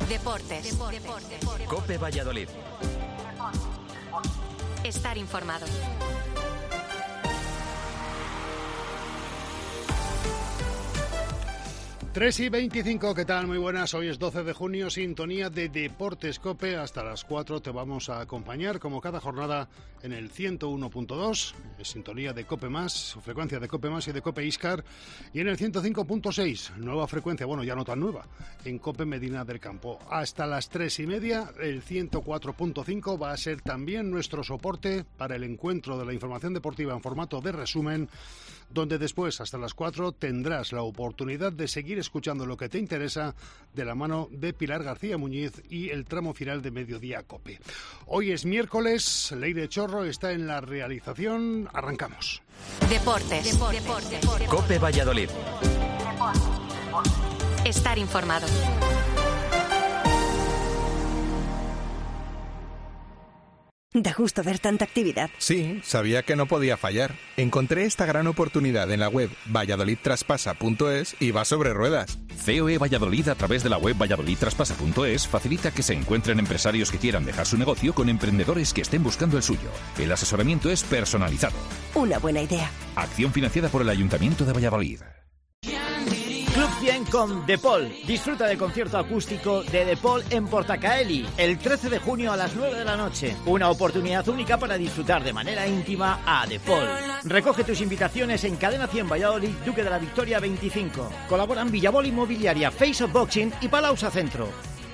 Deportes. COPE Valladolid. Estar informado. Tres y 25, ¿qué tal? Muy buenas, hoy es 12 de junio, sintonía de Deportes COPE, hasta las 4 te vamos a acompañar como cada jornada en el 101.2, sintonía de COPE+, frecuencia de COPE+, y de COPE Iscar, y en el 105.6, nueva frecuencia, bueno, ya no tan nueva, en COPE Medina del Campo. Hasta las 3:30, el 104.5 va a ser también nuestro soporte para el encuentro de la información deportiva en formato de resumen, donde después, hasta las 4, tendrás la oportunidad de seguir escuchando lo que te interesa de la mano de Pilar García Muñiz y el tramo final de Mediodía COPE. Hoy es miércoles, Leire Chorro está en la realización. Arrancamos. Deportes. COPE Valladolid. Estar informado. Da gusto ver tanta actividad. Sí, sabía que no podía fallar. Encontré esta gran oportunidad en la web valladolidtraspasa.es y va sobre ruedas. COE Valladolid, a través de la web valladolidtraspasa.es, facilita que se encuentren empresarios que quieran dejar su negocio con emprendedores que estén buscando el suyo. El asesoramiento es personalizado. Una buena idea. Acción financiada por el Ayuntamiento de Valladolid. Club 100 con The Paul. Disfruta del concierto acústico de The Paul en Portacaeli el 13 de junio a las 9 de la noche. Una oportunidad única para disfrutar de manera íntima a The Paul. Recoge tus invitaciones en Cadena 100 Valladolid, Duque de la Victoria 25. Colaboran Villabol Inmobiliaria, Face of Boxing y Palausa Centro.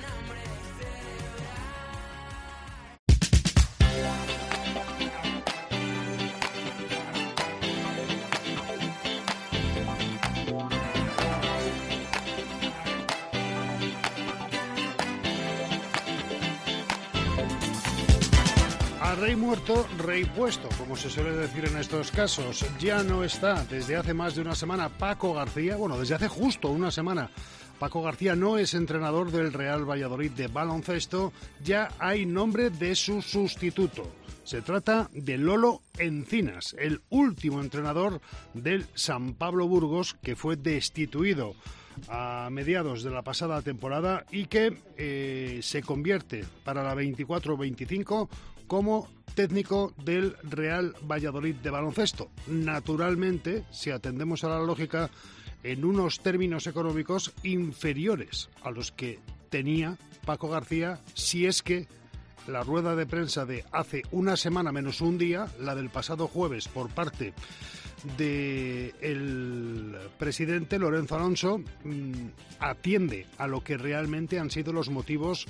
Rey muerto, rey puesto, como se suele decir en estos casos. Ya no está desde hace más de una semana Paco García, bueno, desde hace justo una semana. Paco García no es entrenador del Real Valladolid de baloncesto, ya hay nombre de su sustituto. Se trata de Lolo Encinas, el último entrenador del San Pablo Burgos, que fue destituido a mediados de la pasada temporada y que se convierte para la 24-25 como técnico del Real Valladolid de baloncesto. Naturalmente, si atendemos a la lógica, en unos términos económicos inferiores a los que tenía Paco García, si es que la rueda de prensa de hace una semana menos un día, la del pasado jueves por parte del presidente Lorenzo Alonso, atiende a lo que realmente han sido los motivos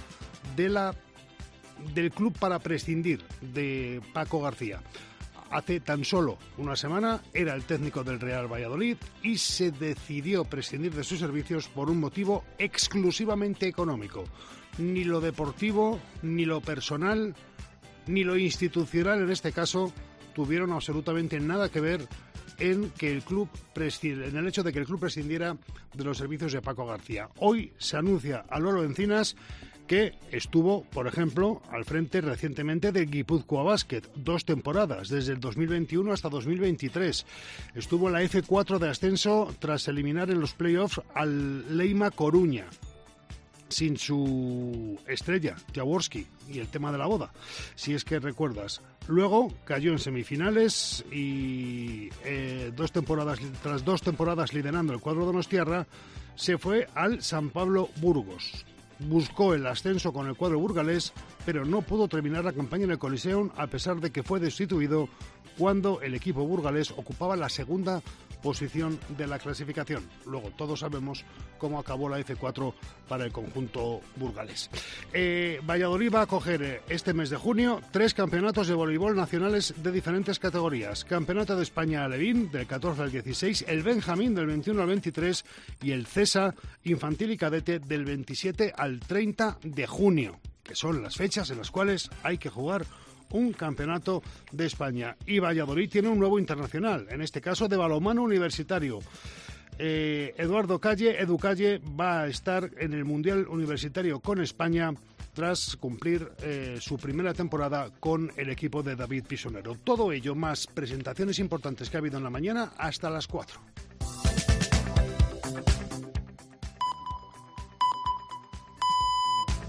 del club para prescindir de Paco García. Hace tan solo una semana era el técnico del Real Valladolid y se decidió prescindir de sus servicios por un motivo exclusivamente económico. Ni lo deportivo, ni lo personal, ni lo institucional en este caso tuvieron absolutamente nada que ver en el hecho de que el club prescindiera de los servicios de Paco García. Hoy se anuncia a Lolo Encinas, que estuvo, por ejemplo, al frente recientemente del Guipúzcoa Basket, 2 temporadas, desde el 2021 hasta 2023. Estuvo en la F4 de ascenso tras eliminar en los playoffs al Leima Coruña, sin su estrella, Jaworski, y el tema de la boda, si es que recuerdas. Luego cayó en semifinales y tras dos temporadas liderando el cuadro donostiarra, se fue al San Pablo Burgos. Buscó el ascenso con el cuadro burgalés, pero no pudo terminar la campaña en el Coliseum a pesar de que fue destituido cuando el equipo burgalés ocupaba la segunda posición de la clasificación. Luego todos sabemos cómo acabó la F4 para el conjunto burgalés. Valladolid va a acoger este mes de junio 3 campeonatos de voleibol nacionales de diferentes categorías. Campeonato de España Alevín del 14 al 16, el Benjamín del 21 al 23 y el CESA infantil y cadete del 27 al 30 de junio, que son las fechas en las cuales hay que jugar un campeonato de España. Y Valladolid tiene un nuevo internacional, en este caso de balonmano universitario. Eduardo Calle, Edu Calle, va a estar en el Mundial Universitario con España tras cumplir su primera temporada con el equipo de David Pisonero. Todo ello más presentaciones importantes que ha habido en la mañana hasta las 4.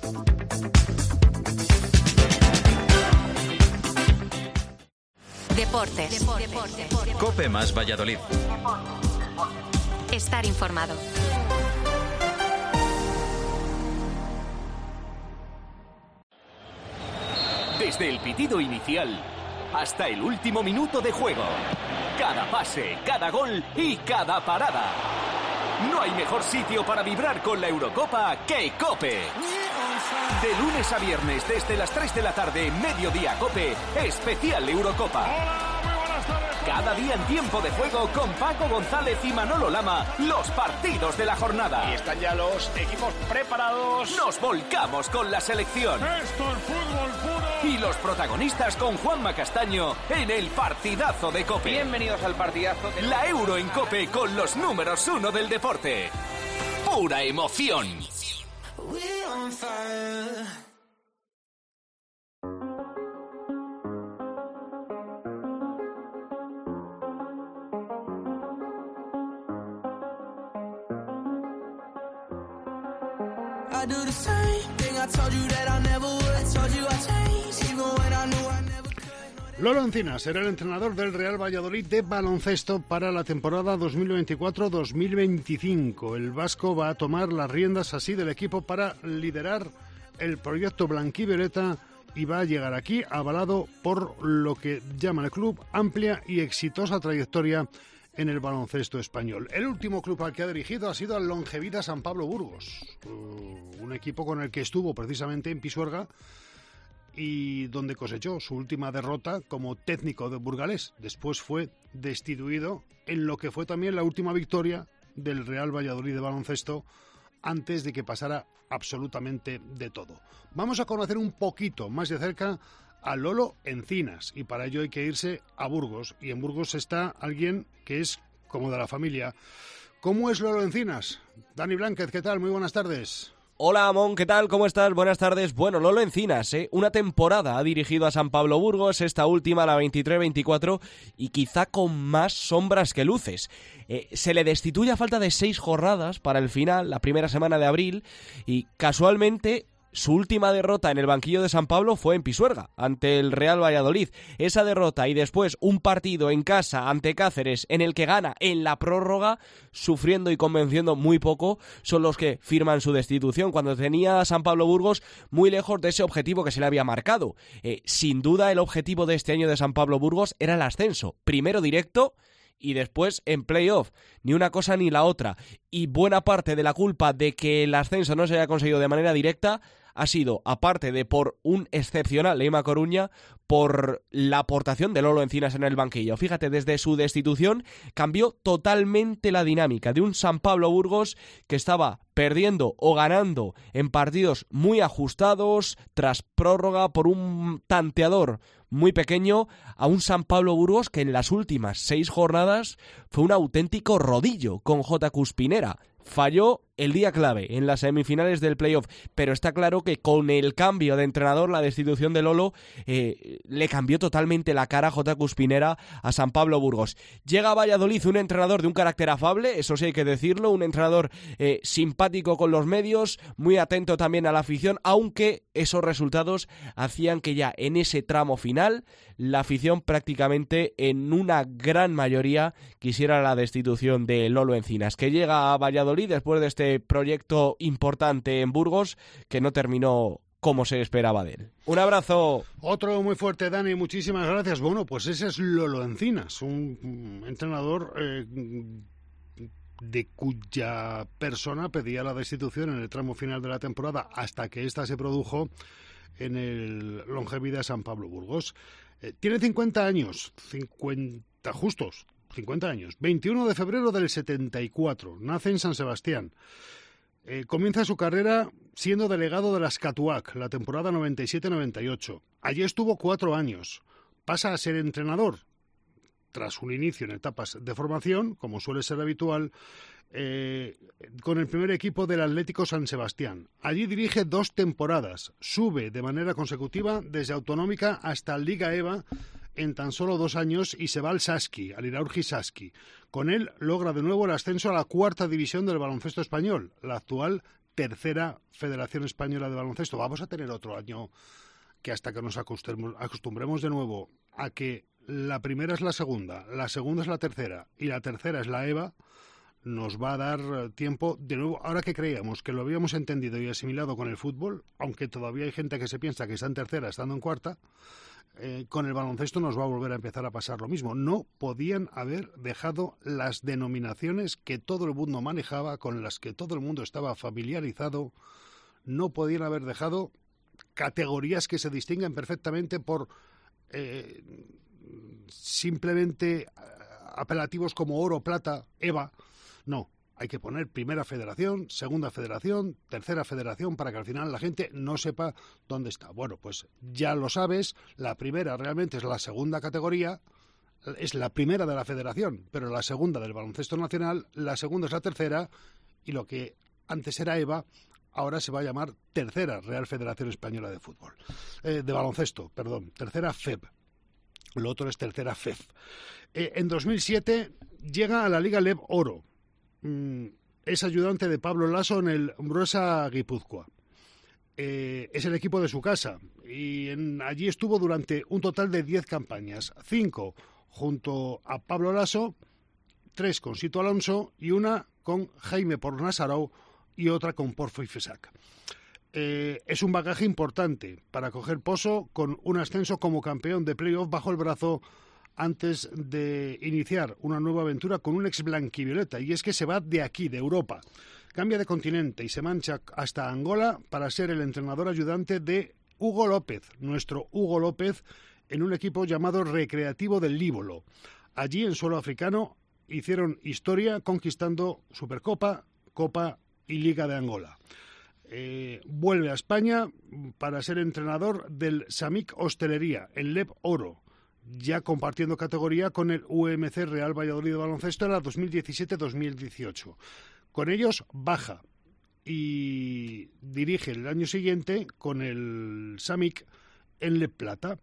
Deportes. Cope más Valladolid. Estar informado. Desde el pitido inicial hasta el último minuto de juego. Cada pase, cada gol y cada parada. No hay mejor sitio para vibrar con la Eurocopa que Cope. De lunes a viernes desde las 3 de la tarde, Mediodía Cope, especial Eurocopa. Cada día en tiempo de juego con Paco González y Manolo Lama, los partidos de la jornada. Y están ya los equipos preparados. Nos volcamos con la selección. Esto es fútbol puro. Y los protagonistas con Juanma Castaño en el partidazo de Cope. Bienvenidos al partidazo de la Euro en Cope con los números 1 del deporte. Pura emoción. Lolo Encinas será el entrenador del Real Valladolid de baloncesto para la temporada 2024-2025. El vasco va a tomar las riendas así del equipo para liderar el proyecto blanquivioleta y va a llegar aquí avalado por lo que llama el club amplia y exitosa trayectoria en el baloncesto español. El último club al que ha dirigido ha sido al Longevida San Pablo Burgos, un equipo con el que estuvo precisamente en Pisuerga y donde cosechó su última derrota como técnico de burgalés. Después fue destituido en lo que fue también la última victoria del Real Valladolid de baloncesto antes de que pasara absolutamente de todo. Vamos a conocer un poquito más de cerca a Lolo Encinas y para ello hay que irse a Burgos y en Burgos está alguien que es como de la familia. ¿Cómo es Lolo Encinas? Dani Blánquez, ¿qué tal? Muy buenas tardes. Hola, Amón, ¿qué tal? ¿Cómo estás? Buenas tardes. Bueno, Lolo Encinas, una temporada ha dirigido a San Pablo Burgos, esta última, la 23-24, y quizá con más sombras que luces. Se le destituye a falta de 6 jornadas para el final, la primera semana de abril, y casualmente su última derrota en el banquillo de San Pablo fue en Pisuerga, ante el Real Valladolid. Esa derrota y después un partido en casa ante Cáceres en el que gana en la prórroga, sufriendo y convenciendo muy poco, son los que firman su destitución, cuando tenía a San Pablo Burgos muy lejos de ese objetivo que se le había marcado. Sin duda el objetivo de este año de San Pablo Burgos era el ascenso, primero directo y después en playoff, ni una cosa ni la otra. Y buena parte de la culpa de que el ascenso no se haya conseguido de manera directa ha sido, aparte de por un excepcional Leima Coruña, por la aportación de Lolo Encinas en el banquillo. Fíjate, desde su destitución cambió totalmente la dinámica de un San Pablo Burgos que estaba perdiendo o ganando en partidos muy ajustados, tras prórroga por un tanteador muy pequeño, a un San Pablo Burgos que en las últimas 6 jornadas fue un auténtico rodillo con J. Cuspinera. Falló el día clave en las semifinales del playoff, pero está claro que con el cambio de entrenador, la destitución de Lolo, le cambió totalmente la cara a J. Cuspinera a San Pablo Burgos. Llega a Valladolid un entrenador de un carácter afable, eso sí hay que decirlo, un entrenador simpático con los medios, muy atento también a la afición, aunque esos resultados hacían que ya en ese tramo final la afición prácticamente en una gran mayoría quisiera la destitución de Lolo Encinas, que llega a Valladolid después de este proyecto importante en Burgos que no terminó como se esperaba de él. Un abrazo. Otro muy fuerte, Dani, muchísimas gracias. Bueno, pues ese es Lolo Encinas, un entrenador de cuya persona pedía la destitución en el tramo final de la temporada hasta que ésta se produjo en el Longevida San Pablo Burgos. Tiene 50 años, 50 justos, 50 años. 21 de febrero del 74, nace en San Sebastián. Comienza su carrera siendo delegado de las Catuac, la temporada 97-98. Allí estuvo 4 años. Pasa a ser entrenador, tras un inicio en etapas de formación, como suele ser habitual, con el primer equipo del Atlético San Sebastián. Allí dirige 2 temporadas. Sube de manera consecutiva desde Autonómica hasta Liga EVA en tan solo 2 años y se va al Saski, al Iraurgi Saski. Con él logra de nuevo el ascenso a la 4ª división del baloncesto español, la actual tercera Federación Española de Baloncesto. Vamos a tener otro año que hasta que nos acostumbremos de nuevo a que la primera es la segunda es la tercera y la tercera es la EVA, nos va a dar tiempo de nuevo. Ahora que creíamos que lo habíamos entendido y asimilado con el fútbol, aunque todavía hay gente que se piensa que está en tercera estando en cuarta, con el baloncesto nos va a volver a empezar a pasar lo mismo. No podían haber dejado las denominaciones que todo el mundo manejaba, con las que todo el mundo estaba familiarizado. No podían haber dejado categorías que se distinguen perfectamente por simplemente apelativos como oro, plata, EVA. No, hay que poner primera federación, segunda federación, tercera federación, para que al final la gente no sepa dónde está. Bueno, pues ya lo sabes, la primera realmente es la segunda categoría, es la primera de la federación, pero la segunda del baloncesto nacional, la segunda es la tercera, y lo que antes era EVA, ahora se va a llamar Tercera Real Federación Española de Fútbol. De baloncesto, perdón, Tercera FEB. Lo otro es Tercera FEF. En 2007 llega a la Liga LEB Oro. Es ayudante de Pablo Laso en el Umbrosa Guipúzcoa. Es el equipo de su casa y allí estuvo durante un total de 10 campañas, 5 junto a Pablo Laso, 3 con Sito Alonso y una con Jaime Pornasarau y otra con Porfo Ifesac. Es un bagaje importante para coger poso, con un ascenso como campeón de playoff bajo el brazo antes de iniciar una nueva aventura con un ex blanquivioleta, y es que se va de aquí, de Europa, cambia de continente y se marcha hasta Angola para ser el entrenador ayudante de Hugo López, nuestro Hugo López, en un equipo llamado Recreativo del Líbolo. Allí, en suelo africano, hicieron historia conquistando Supercopa, Copa y Liga de Angola. Vuelve a España para ser entrenador del Samic Hostelería, en LEB Oro, ya compartiendo categoría con el UMC Real Valladolid de baloncesto en la 2017-2018. Con ellos baja y dirige el año siguiente con el Samic en LEB Plata.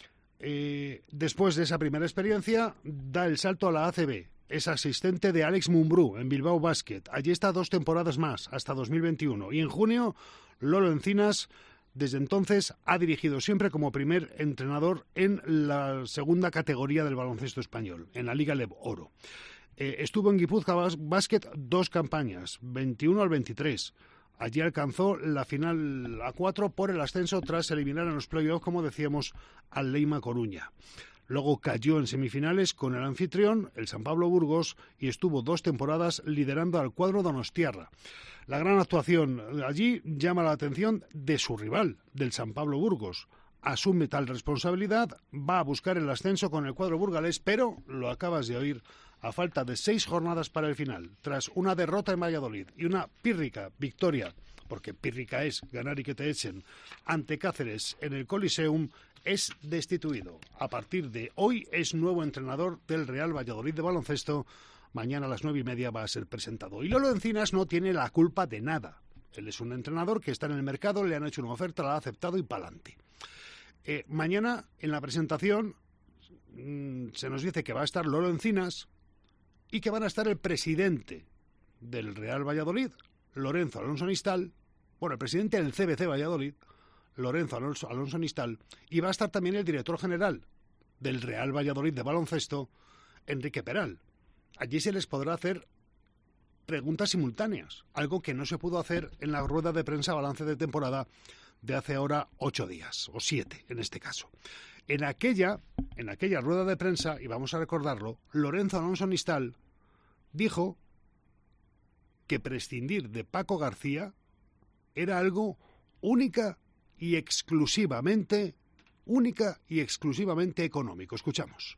Después de esa primera experiencia, da el salto a la ACB. Es asistente de Alex Mumbrú en Bilbao Basket. Allí está 2 temporadas más, hasta 2021. Y en junio, Lolo Encinas, desde entonces, ha dirigido siempre como primer entrenador en la segunda categoría del baloncesto español, en la Liga LEB Oro. Estuvo en Guipúzcoa Basket 2 campañas, 21 al 23. Allí alcanzó la final a 4 por el ascenso tras eliminar en los playoffs, como decíamos, al Leima Coruña. Luego cayó en semifinales con el anfitrión, el San Pablo Burgos, y estuvo 2 temporadas liderando al cuadro donostiarra. La gran actuación allí llama la atención de su rival, del San Pablo Burgos. Asume tal responsabilidad, va a buscar el ascenso con el cuadro burgalés, pero, lo acabas de oír, a falta de 6 jornadas para el final, tras una derrota en Valladolid y una pírrica victoria, porque pírrica es ganar y que te echen, ante Cáceres en el Coliseum, es destituido. A partir de hoy es nuevo entrenador del Real Valladolid de baloncesto. Mañana a las 9:30 va a ser presentado. Y Lolo Encinas no tiene la culpa de nada. Él es un entrenador que está en el mercado, le han hecho una oferta, la ha aceptado y pa'lante. Mañana, en la presentación, se nos dice que va a estar Lolo Encinas y que van a estar el presidente del Real Valladolid, Lorenzo Alonso Nistal, el presidente del CBC Valladolid, Lorenzo Alonso Nistal, y va a estar también el director general del Real Valladolid de baloncesto, Enrique Peral. Allí se les podrá hacer preguntas simultáneas, algo que no se pudo hacer en la rueda de prensa balance de temporada de hace ahora 8 días, o 7 en este caso. En aquella rueda de prensa, y vamos a recordarlo, Lorenzo Alonso Nistal dijo que prescindir de Paco García era algo única y exclusivamente económico. Escuchamos.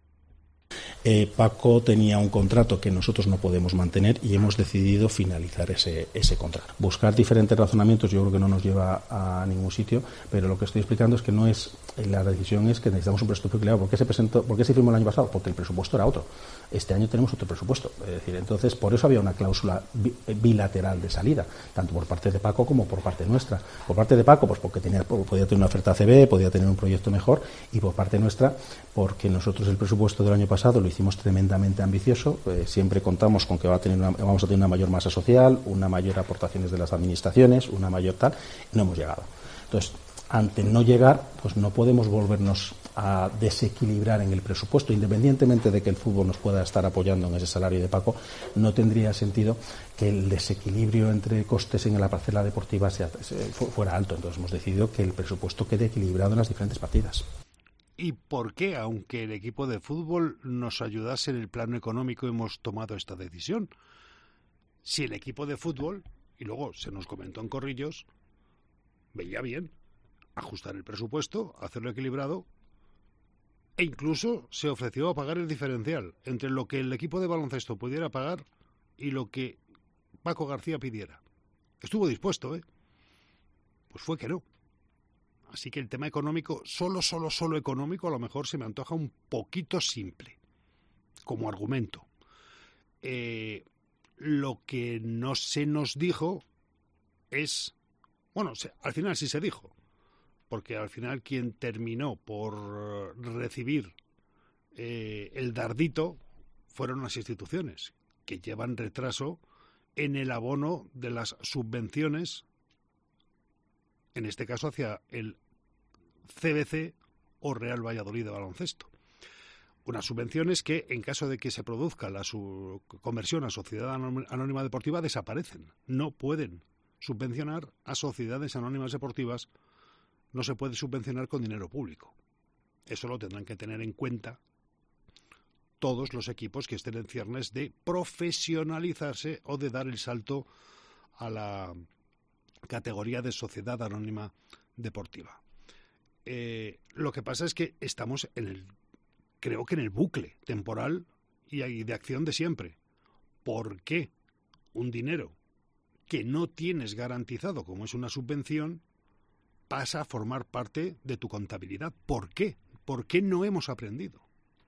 Paco tenía un contrato que nosotros no podemos mantener y hemos decidido finalizar ese contrato. Buscar diferentes razonamientos yo creo que no nos lleva a ningún sitio, pero lo que estoy explicando es que no es, la decisión es que necesitamos un presupuesto equilibrado. ¿Por qué se firmó el año pasado? Porque el presupuesto era otro. Este año tenemos otro presupuesto. Es decir, entonces por eso había una cláusula bilateral de salida, tanto por parte de Paco como por parte nuestra. Por parte de Paco, pues porque podía tener una oferta ACB, podía tener un proyecto mejor, y por parte nuestra, porque nosotros el presupuesto del año pasado lo lo hicimos tremendamente ambicioso. Siempre contamos con que vamos a tener una mayor masa social, una mayor aportaciones de las administraciones, una mayor tal, y no hemos llegado. Entonces, ante no llegar, pues no podemos volvernos a desequilibrar en el presupuesto, independientemente de que el fútbol nos pueda estar apoyando en ese salario de Paco. No tendría sentido que el desequilibrio entre costes en la parcela deportiva fuera alto. Entonces hemos decidido que el presupuesto quede equilibrado en las diferentes partidas. ¿Y por qué, aunque el equipo de fútbol nos ayudase en el plano económico, hemos tomado esta decisión? Si el equipo de fútbol, y luego se nos comentó en Corrillos, veía bien ajustar el presupuesto, hacerlo equilibrado, e incluso se ofreció a pagar el diferencial entre lo que el equipo de baloncesto pudiera pagar y lo que Paco García pidiera. Estuvo dispuesto, Pues fue que no. Así que el tema económico, solo económico, a lo mejor se me antoja un poquito simple, como argumento. Lo que no se nos dijo es... Bueno, al final sí se dijo, porque al final quien terminó por recibir el dardito fueron las instituciones, que llevan retraso en el abono de las subvenciones, en este caso hacia el CBC o Real Valladolid de baloncesto. Unas subvenciones que, en caso de que se produzca la conversión a Sociedad Anónima Deportiva, desaparecen. No pueden subvencionar a sociedades anónimas deportivas, no se puede subvencionar con dinero público. Eso lo tendrán que tener en cuenta todos los equipos que estén en ciernes de profesionalizarse o de dar el salto a la categoría de Sociedad Anónima Deportiva. Lo que pasa es que estamos creo que en el bucle temporal y de acción de siempre. ¿Por qué un dinero que no tienes garantizado, como es una subvención, pasa a formar parte de tu contabilidad? ¿Por qué? ¿Por qué no hemos aprendido?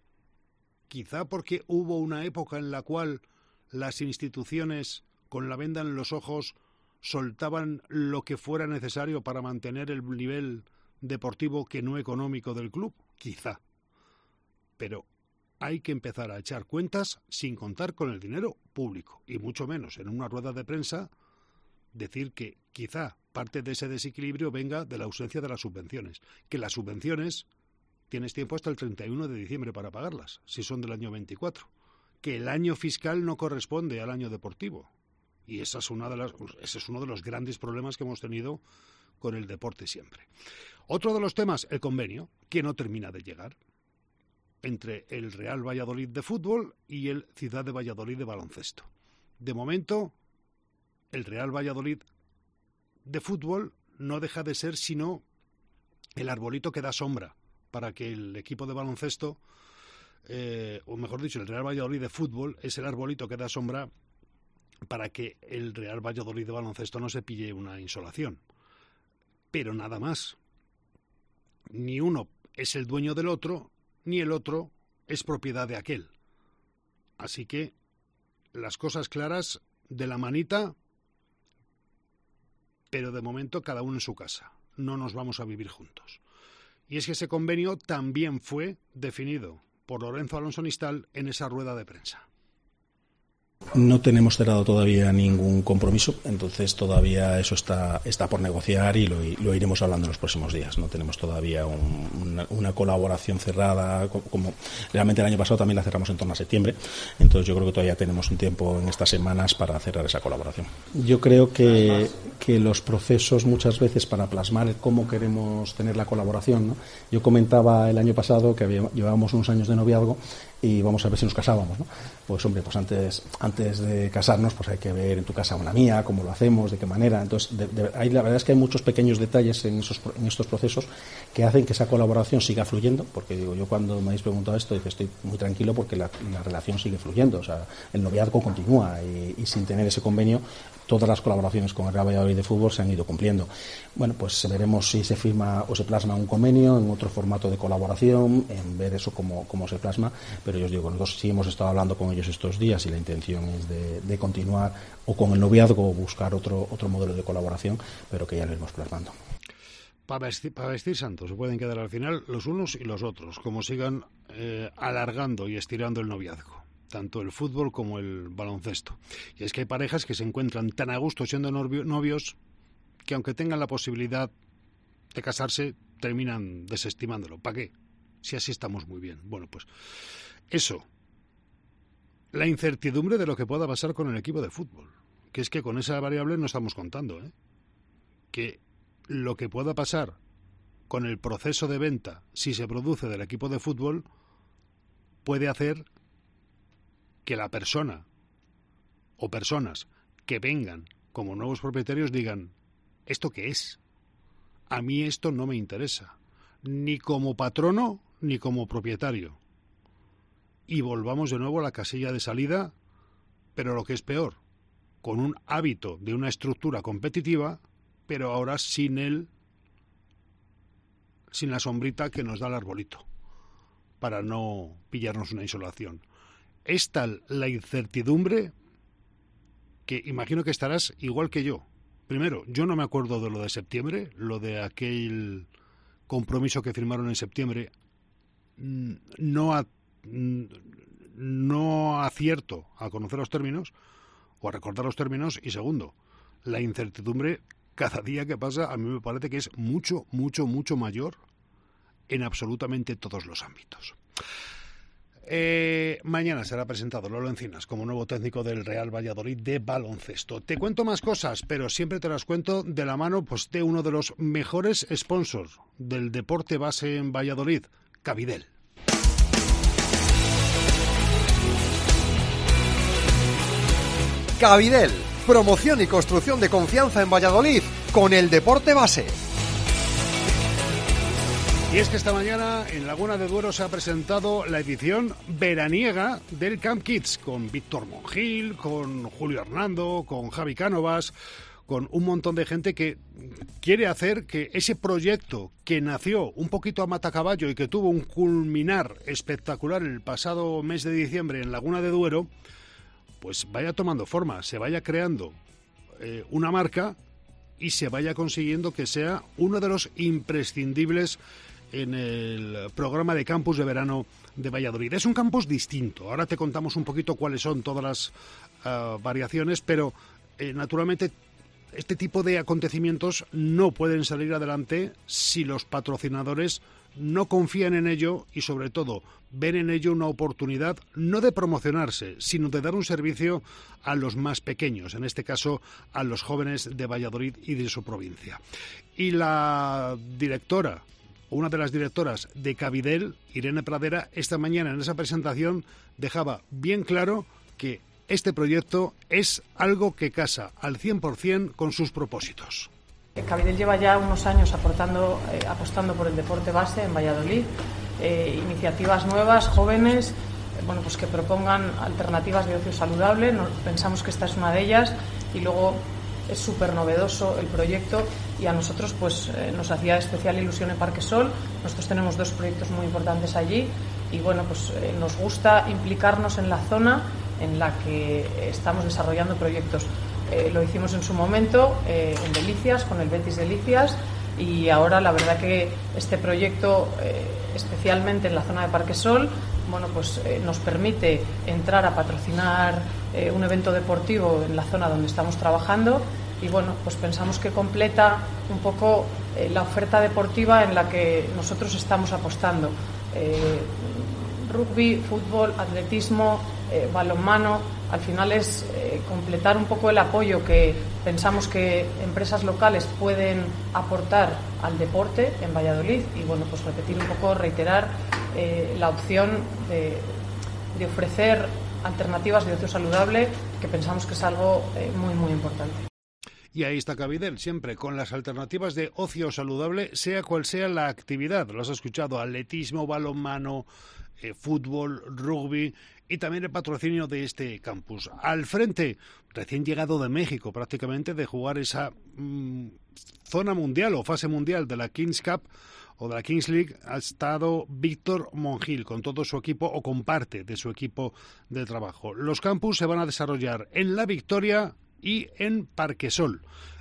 Quizá porque hubo una época en la cual las instituciones, con la venda en los ojos, soltaban lo que fuera necesario para mantener el nivel deportivo que no económico del club. Quizá. Pero hay que empezar a echar cuentas sin contar con el dinero público, y mucho menos en una rueda de prensa decir que quizá parte de ese desequilibrio venga de la ausencia de las subvenciones. Que las subvenciones tienes tiempo hasta el 31 de diciembre para pagarlas, si son del año 24. Que el año fiscal no corresponde al año deportivo. Y ese es uno de los grandes problemas que hemos tenido con el deporte siempre. Otro de los temas, el convenio, que no termina de llegar, entre el Real Valladolid de fútbol y el Ciudad de Valladolid de baloncesto. De momento, el Real Valladolid de fútbol no deja de ser sino el arbolito que da sombra para que el equipo de baloncesto, o mejor dicho, el Real Valladolid de fútbol es el arbolito que da sombra para que el Real Valladolid de baloncesto no se pille una insolación. Pero nada más. Ni uno es el dueño del otro, ni el otro es propiedad de aquel. Así que las cosas claras de la manita, pero de momento cada uno en su casa. No nos vamos a vivir juntos. Y es que ese convenio también fue definido por Lorenzo Alonso Nistal en esa rueda de prensa. No tenemos cerrado todavía ningún compromiso, entonces todavía eso está por negociar y lo iremos hablando en los próximos días. No tenemos todavía una colaboración cerrada, como realmente el año pasado también la cerramos en torno a septiembre, entonces yo creo que todavía tenemos un tiempo en estas semanas para cerrar esa colaboración. Yo creo que los procesos muchas veces para plasmar cómo queremos tener la colaboración, ¿no? Yo comentaba el año pasado que llevábamos unos años de noviazgo y vamos a ver si nos casábamos, ¿no? Pues hombre, pues antes de casarnos, pues hay que ver en tu casa una mía, cómo lo hacemos, de qué manera. Entonces, la verdad es que hay muchos pequeños detalles en estos procesos que hacen que esa colaboración siga fluyendo, porque digo, yo cuando me habéis preguntado esto, digo, estoy muy tranquilo porque la relación sigue fluyendo, o sea, el noviazgo continúa y sin tener ese convenio, todas las colaboraciones con el Real Valladolid de fútbol se han ido cumpliendo. Bueno, pues veremos si se firma o se plasma un convenio en otro formato de colaboración, en ver eso cómo se plasma, pero yo os digo, nosotros sí hemos estado hablando con ellos estos días y la intención es de continuar o con el noviazgo o buscar otro modelo de colaboración, pero que ya lo iremos plasmando. Para vestir santos se pueden quedar al final los unos y los otros, como sigan alargando y estirando el noviazgo, tanto el fútbol como el baloncesto. Y es que hay parejas que se encuentran tan a gusto siendo novios que aunque tengan la posibilidad de casarse, terminan desestimándolo. ¿Para qué? Si así estamos muy bien. Bueno, pues eso. La incertidumbre de lo que pueda pasar con el equipo de fútbol. Que es que con esa variable no estamos contando, que lo que pueda pasar con el proceso de venta, si se produce del equipo de fútbol, puede hacer que la persona o personas que vengan como nuevos propietarios digan, ¿esto qué es? A mí esto no me interesa, ni como patrono ni como propietario. Y volvamos de nuevo a la casilla de salida, pero lo que es peor, con un hábito de una estructura competitiva, pero ahora sin la sombrita que nos da el arbolito, para no pillarnos una insolación. Es tal la incertidumbre que imagino que estarás igual que yo. Primero, yo no me acuerdo de lo de septiembre, lo de aquel compromiso que firmaron en septiembre. No acierto a conocer los términos o a recordar los términos. Y segundo, la incertidumbre cada día que pasa a mí me parece que es mucho, mucho, mucho mayor en absolutamente todos los ámbitos. Mañana será presentado Lolo Encinas como nuevo técnico del Real Valladolid de baloncesto. Te cuento más cosas, pero siempre te las cuento de la mano de uno de los mejores sponsors del deporte base en Valladolid, Cabidel. Cabidel, promoción y construcción de confianza en Valladolid con el deporte base. Y es que esta mañana en Laguna de Duero se ha presentado la edición veraniega del Camp Kids, con Víctor Monjil, con Julio Hernando, con Javi Cánovas, con un montón de gente que quiere hacer que ese proyecto que nació un poquito a matacaballo y que tuvo un culminar espectacular el pasado mes de diciembre en Laguna de Duero, pues vaya tomando forma, se vaya creando una marca y se vaya consiguiendo que sea uno de los imprescindibles en el programa de campus de verano de Valladolid. Es un campus distinto. Ahora te contamos un poquito cuáles son todas las variaciones, pero naturalmente este tipo de acontecimientos no pueden salir adelante si los patrocinadores no confían en ello y sobre todo ven en ello una oportunidad no de promocionarse, sino de dar un servicio a los más pequeños, en este caso a los jóvenes de Valladolid y de su provincia. Y la directora, una de las directoras de Cabidel, Irene Pradera, esta mañana en esa presentación dejaba bien claro que este proyecto es algo que casa al 100% con sus propósitos. Cabidel lleva ya unos años apostando por el deporte base en Valladolid, iniciativas nuevas, jóvenes, pues que propongan alternativas de ocio saludable. Pensamos que esta es una de ellas y luego es súper novedoso el proyecto y a nosotros nos hacía especial ilusión en Parque Sol. Nosotros tenemos 2 proyectos muy importantes allí y nos gusta implicarnos en la zona en la que estamos desarrollando proyectos. Lo hicimos en su momento en Delicias, con el Betis Delicias, y ahora la verdad que este proyecto, especialmente en la zona de Parque Sol, nos permite entrar a patrocinar un evento deportivo en la zona donde estamos trabajando y pensamos que completa un poco la oferta deportiva en la que nosotros estamos apostando. Rugby, fútbol, atletismo, balonmano, al final es completar un poco el apoyo que pensamos que empresas locales pueden aportar al deporte en Valladolid y repetir un poco, reiterar la opción de ofrecer alternativas de ocio saludable, que pensamos que es algo muy muy importante. Y ahí está Cabidel, siempre con las alternativas de ocio saludable, sea cual sea la actividad. Lo has escuchado, atletismo, balonmano, fútbol, rugby y también el patrocinio de este campus. Al frente, recién llegado de México prácticamente, de jugar esa zona mundial o fase mundial de la Kings Cup o de la Kings League, ha estado Víctor Monjil con todo su equipo o con parte de su equipo de trabajo. Los campus se van a desarrollar en La Victoria y en Parque Sol.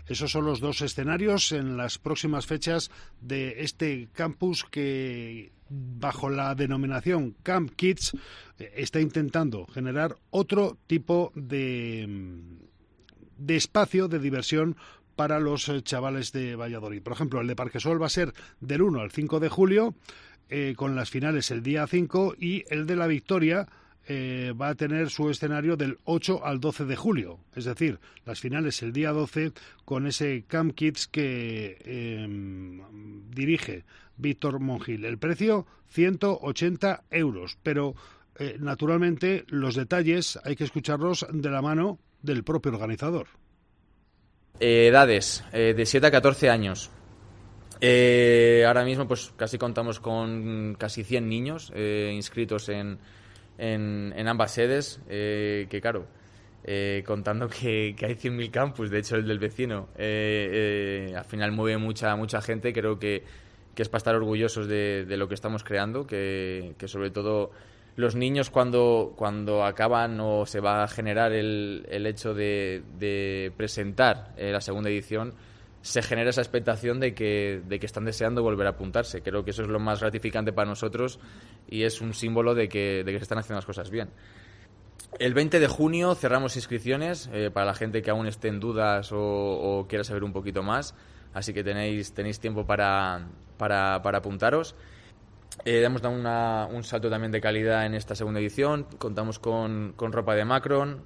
Esos son los dos escenarios en las próximas fechas de este campus que, bajo la denominación Camp Kids, está intentando generar otro tipo de espacio de diversión para los chavales de Valladolid. Por ejemplo, el de Parquesol va a ser del 1 al 5 de julio, con las finales el día 5, y el de La Victoria va a tener su escenario del 8 al 12 de julio. Es decir, las finales el día 12 con ese Camp Kids que dirige Víctor Monjil. El precio, 180 €. Pero, naturalmente, los detalles hay que escucharlos de la mano del propio organizador. Edades, de 7 a 14 años. Ahora mismo pues casi contamos con casi 100 niños inscritos en ambas sedes, que claro, contando que hay 100.000 campus, de hecho el del vecino al final mueve mucha gente. Creo que es para estar orgullosos de lo que estamos creando, que sobre todo los niños cuando acaban o se va a generar el hecho de presentar la segunda edición, se genera esa expectación de que están deseando volver a apuntarse. Creo que eso es lo más gratificante para nosotros y es un símbolo de que se están haciendo las cosas bien. El 20 de junio cerramos inscripciones para la gente que aún esté en dudas o quiera saber un poquito más, así que tenéis tiempo para apuntaros. Hemos dado un salto también de calidad en esta segunda edición. Contamos con ropa de Macron,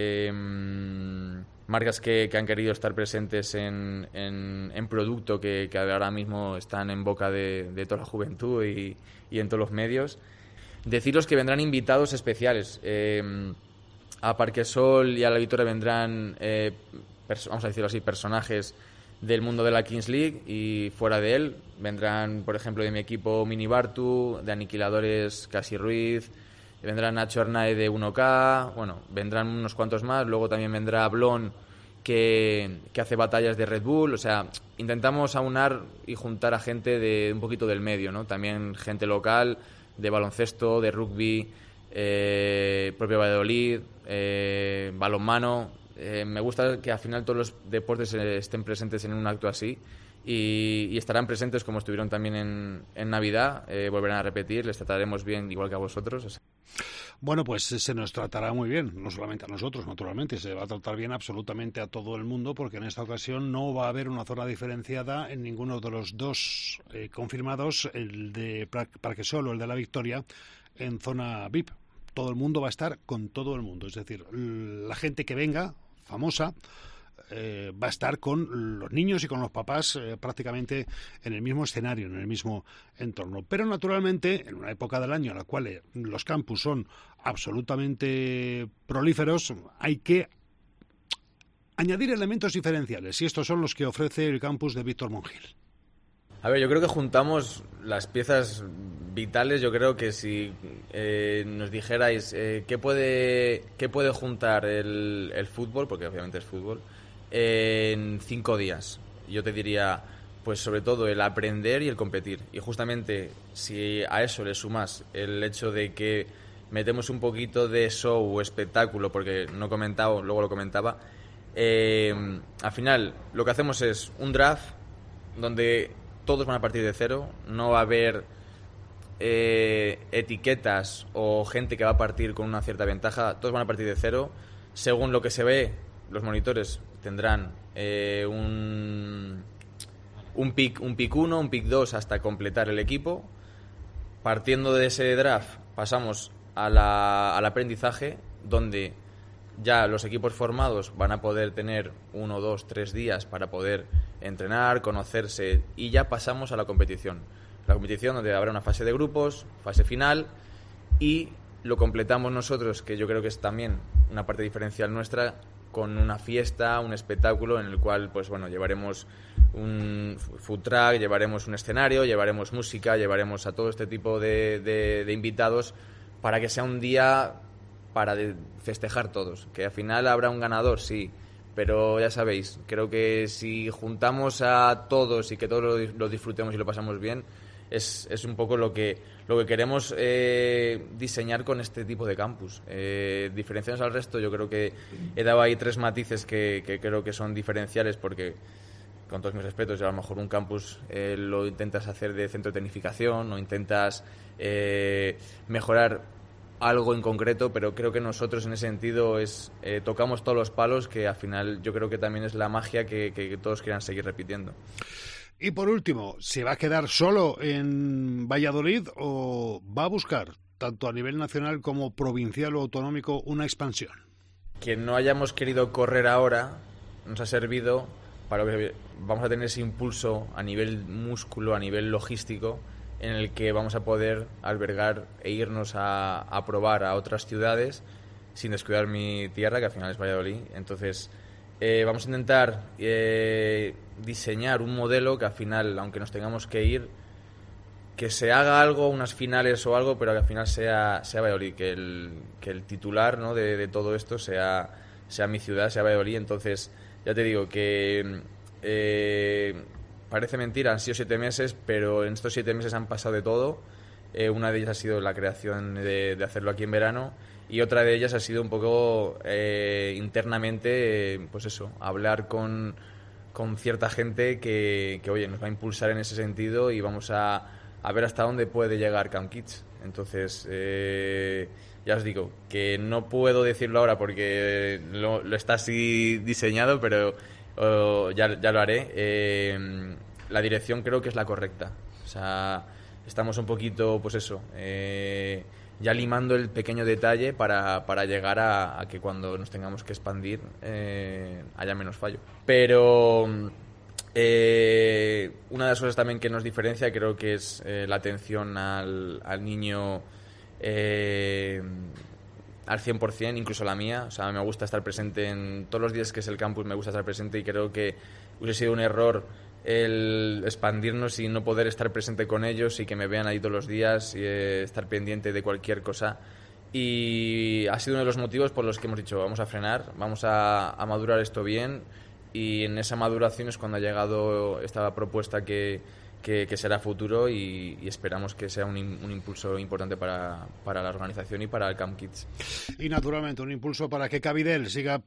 marcas que han querido estar presentes en producto que ahora mismo están en boca de toda la juventud y en todos los medios. Deciros que vendrán invitados especiales. A Parquesol y a La Victoria vendrán, vamos a decirlo así, personajes del mundo de la Kings League, y fuera de él vendrán, por ejemplo, de mi equipo Mini Bartu, de Aniquiladores Casi Ruiz, vendrá Nacho Arnae de 1K, bueno, vendrán unos cuantos más. Luego también vendrá Blon, que hace batallas de Red Bull. O sea, intentamos aunar y juntar a gente de un poquito del medio, ¿no? También gente local, de baloncesto, de rugby, propio Valladolid, balonmano. Me gusta que al final todos los deportes estén presentes en un acto así, y estarán presentes como estuvieron también en Navidad. Volverán a repetir, les trataremos bien igual que a vosotros. Bueno, pues se nos tratará muy bien, no solamente a nosotros, naturalmente, se va a tratar bien absolutamente a todo el mundo, porque en esta ocasión no va a haber una zona diferenciada en ninguno de los dos confirmados, el de Parquesol o el de La Victoria, en zona VIP. Todo el mundo va a estar con todo el mundo, es decir, la gente que venga, famosa, va a estar con los niños y con los papás prácticamente en el mismo escenario, en el mismo entorno. Pero naturalmente, en una época del año en la cual los campus son absolutamente prolíferos, hay que añadir elementos diferenciales, y estos son los que ofrece el campus de Víctor Monjil. A ver, yo creo que juntamos las piezas vitales. Yo creo que si nos dijerais qué puede juntar el fútbol, porque obviamente es fútbol, en 5 días, yo te diría, pues sobre todo el aprender y el competir. Y justamente si a eso le sumas el hecho de que metemos un poquito de show o espectáculo, porque no he comentado, luego lo comentaba, al final lo que hacemos es un draft donde todos van a partir de cero, no va a haber etiquetas o gente que va a partir con una cierta ventaja, todos van a partir de cero. Según lo que se ve, los monitores tendrán un pick 1, un pick 2 hasta completar el equipo. Partiendo de ese draft pasamos al aprendizaje, donde ya los equipos formados van a poder tener 1, 2, 3 días para poder entrenar, conocerse, y ya pasamos a la competición. La competición donde habrá una fase de grupos, fase final, y lo completamos nosotros, que yo creo que es también una parte diferencial nuestra, con una fiesta, un espectáculo en el cual, pues bueno, llevaremos un food truck, llevaremos un escenario, llevaremos música, llevaremos a todo este tipo de invitados, para que sea un día para festejar todos. Que al final habrá un ganador, sí, pero ya sabéis, creo que si juntamos a todos y que todos lo disfrutemos y lo pasamos bien, es un poco lo que queremos diseñar con este tipo de campus. Diferenciarnos al resto, yo creo que he dado ahí 3 matices que creo que son diferenciales, porque, con todos mis respetos, a lo mejor un campus lo intentas hacer de centro de tecnificación o intentas mejorar algo en concreto, pero creo que nosotros en ese sentido tocamos todos los palos, que al final yo creo que también es la magia que todos quieran seguir repitiendo. Y por último, ¿se va a quedar solo en Valladolid o va a buscar, tanto a nivel nacional como provincial o autonómico, una expansión? Que no hayamos querido correr ahora nos ha servido para que vamos a tener ese impulso a nivel músculo, a nivel logístico, en el que vamos a poder albergar e irnos a probar a otras ciudades sin descuidar mi tierra, que al final es Valladolid. Entonces vamos a intentar diseñar un modelo que al final, aunque nos tengamos que ir, que se haga algo, unas finales o algo, pero que al final sea Valladolid, que el titular, ¿no?, de todo esto sea mi ciudad, sea Valladolid. Entonces ya te digo que parece mentira, han sido 7 meses, pero en estos 7 meses han pasado de todo. Una de ellas ha sido la creación de hacerlo aquí en verano, y otra de ellas ha sido un poco internamente, pues eso, hablar con cierta gente que oye, nos va a impulsar en ese sentido, y vamos a ver hasta dónde puede llegar Camp Kids. Entonces, ya os digo que no puedo decirlo ahora porque lo está así diseñado, pero ya lo haré. La dirección creo que es la correcta. O sea, estamos un poquito, pues eso, ya limando el pequeño detalle para llegar a que cuando nos tengamos que expandir haya menos fallo. Pero una de las cosas también que nos diferencia creo que es la atención al niño al 100%, incluso la mía. O sea, me gusta estar presente en todos los días que es el campus, me gusta estar presente, y creo que hubiese sido un error el expandirnos y no poder estar presente con ellos y que me vean ahí todos los días y estar pendiente de cualquier cosa. Y ha sido uno de los motivos por los que hemos dicho, vamos a frenar, vamos a madurar esto bien, y en esa maduración es cuando ha llegado esta propuesta que será futuro, y esperamos que sea un impulso importante para la organización y para el Camp Kids. Y naturalmente un impulso para que Cabidel siga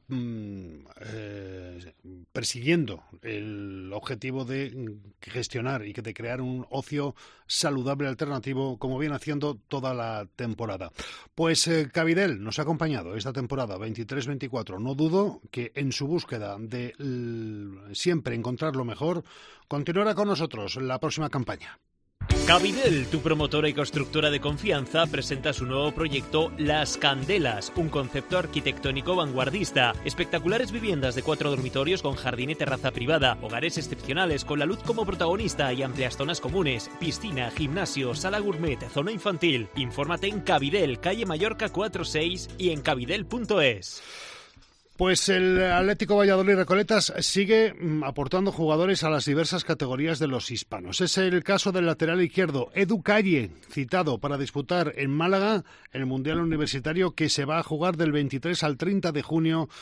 persiguiendo el objetivo de gestionar y de crear un ocio saludable alternativo, como viene haciendo toda la temporada. Pues Cabidel nos ha acompañado esta temporada 23-24. No dudo que en su búsqueda de siempre encontrar lo mejor, continuará con nosotros en la próxima campaña. Cabidel, tu promotora y constructora de confianza, presenta su nuevo proyecto Las Candelas, un concepto arquitectónico vanguardista. Espectaculares viviendas de 4 dormitorios con jardín y terraza privada, hogares excepcionales con la luz como protagonista y amplias zonas comunes, piscina, gimnasio, sala gourmet, zona infantil. Infórmate en Cabidel, calle Mallorca 46 y en cabidel.es. Pues el Atlético Valladolid Recoletas sigue aportando jugadores a las diversas categorías de los hispanos. Es el caso del lateral izquierdo, Edu Calle, citado para disputar en Málaga el Mundial Universitario, que se va a jugar del 23 al 30 de junio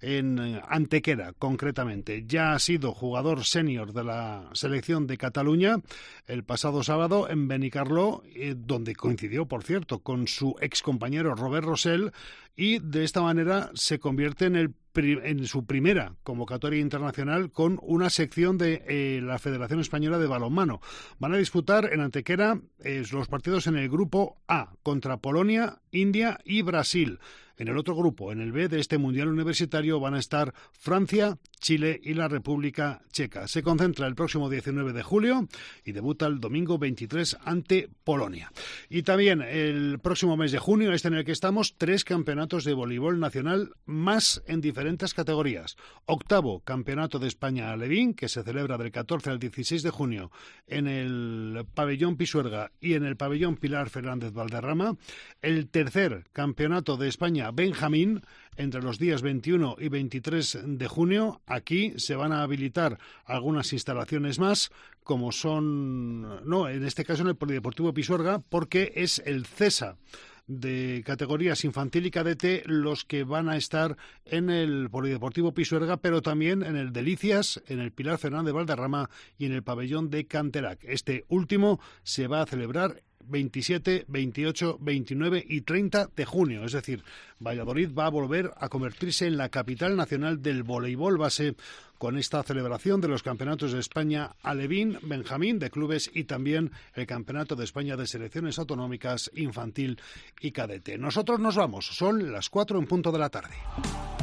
en Antequera, concretamente. Ya ha sido jugador senior de la selección de Cataluña el pasado sábado en Benicarló, donde coincidió, por cierto, con su excompañero Robert Rosell, y de esta manera se convierte en su primera convocatoria internacional con una sección de la Federación Española de Balonmano. Van a disputar en Antequera los partidos en el grupo A contra Polonia, India y Brasil. En el otro grupo, en el B de este Mundial Universitario, van a estar Francia, Chile y la República Checa. Se concentra el próximo 19 de julio y debuta el domingo 23 ante Polonia. Y también el próximo mes de junio, en el que estamos, 3 campeonatos de voleibol nacional más en diferentes categorías. 8º Campeonato de España Alevín, que se celebra del 14 al 16 de junio en el pabellón Pisuerga y en el pabellón Pilar Fernández Valderrama. El 3er Campeonato de España Benjamín, entre los días 21 y 23 de junio. Aquí se van a habilitar algunas instalaciones más, como son, en este caso en el Polideportivo Pisuerga, porque es el CESA de categorías infantil y cadete los que van a estar en el Polideportivo Pisuerga, pero también en el Delicias, en el Pilar Fernández de Valderrama y en el pabellón de Canterac. Este último se va a celebrar 27, 28, 29 y 30 de junio. Es decir, Valladolid va a volver a convertirse en la capital nacional del voleibol base con esta celebración de los campeonatos de España alevín, benjamín de clubes y también el campeonato de España de selecciones autonómicas infantil y cadete. Nosotros nos vamos, son las 4 en punto de la tarde.